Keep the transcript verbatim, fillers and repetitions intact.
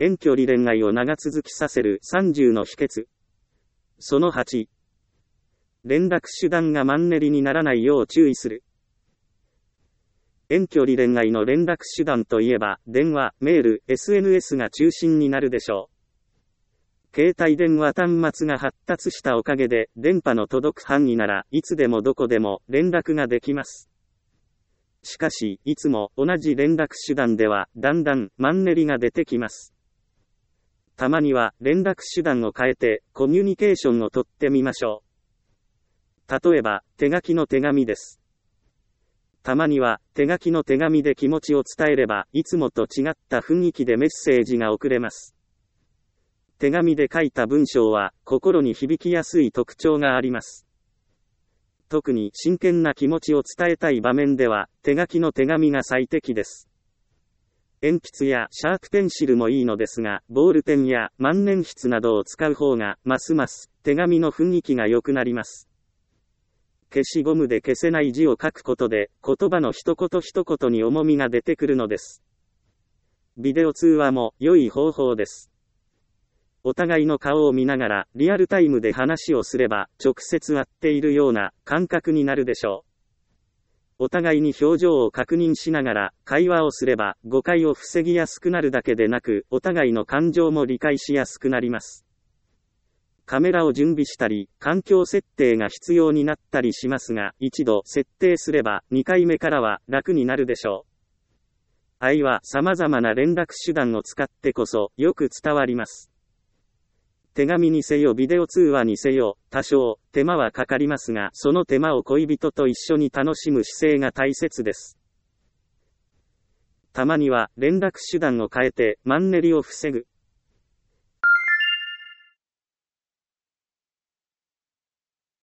遠距離恋愛を長続きさせるさんじゅうの秘訣。そのはち。連絡手段がマンネリにならないよう注意する。遠距離恋愛の連絡手段といえば、電話、メール、エスエヌエス が中心になるでしょう。携帯電話端末が発達したおかげで、電波の届く範囲ならいつでもどこでも連絡ができます。しかし、いつも同じ連絡手段では、だんだんマンネリが出てきます。たまには連絡手段を変えてコミュニケーションをとってみましょう。例えば、手書きの手紙です。たまには手書きの手紙で気持ちを伝えれば、いつもと違った雰囲気でメッセージが送れます。手紙で書いた文章は心に響きやすい特徴があります。特に真剣な気持ちを伝えたい場面では、手書きの手紙が最適です。鉛筆やシャープペンシルもいいのですが、ボールペンや万年筆などを使う方が、ますます手紙の雰囲気が良くなります。消しゴムで消せない字を書くことで、言葉の一言一言に重みが出てくるのです。ビデオ通話も良い方法です。お互いの顔を見ながら、リアルタイムで話をすれば、直接会っているような感覚になるでしょう。お互いに表情を確認しながら会話をすれば誤解を防ぎやすくなるだけでなく、お互いの感情も理解しやすくなります。カメラを準備したり、環境設定が必要になったりしますが、一度設定すればにかいめからは楽になるでしょう。愛は様々な連絡手段を使ってこそよく伝わります。手紙にせよビデオ通話にせよ、多少手間はかかりますが、その手間を恋人と一緒に楽しむ姿勢が大切です。たまには連絡手段を変えてマンネリを防ぐ。